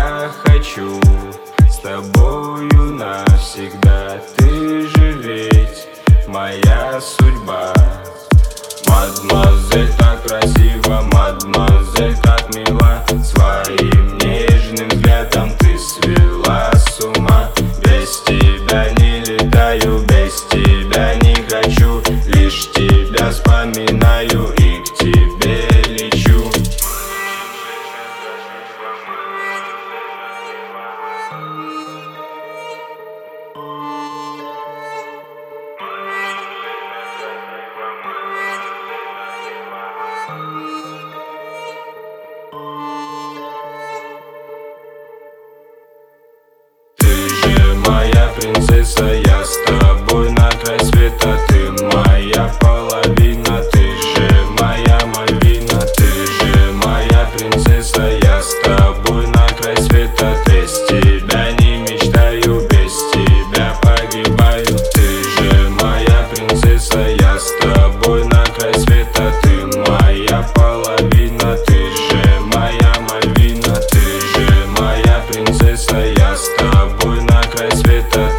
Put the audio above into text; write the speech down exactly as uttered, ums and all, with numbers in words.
я хочу с тобою навсегда. Ты же ведь моя судьба. Мадемуазель, так красиво, мадемуазель, так мила. Своим нежным взглядом ты свела с ума. Без тебя не летаю, без тебя не хочу. Лишь тебя вспоминаю и к тебе лечу. Ты же моя принцесса, я с тобой на край света. Ты моя половина, ты же моя Мальвина. Ты же моя принцесса, я с тобой на край света. Без тебя не мечтаю, без тебя погибаю. Ты же моя принцесса, я с тобой на край света. Ты моя половина, ты же моя Мальвина. Ты же моя принцесса, я с тобой на край света.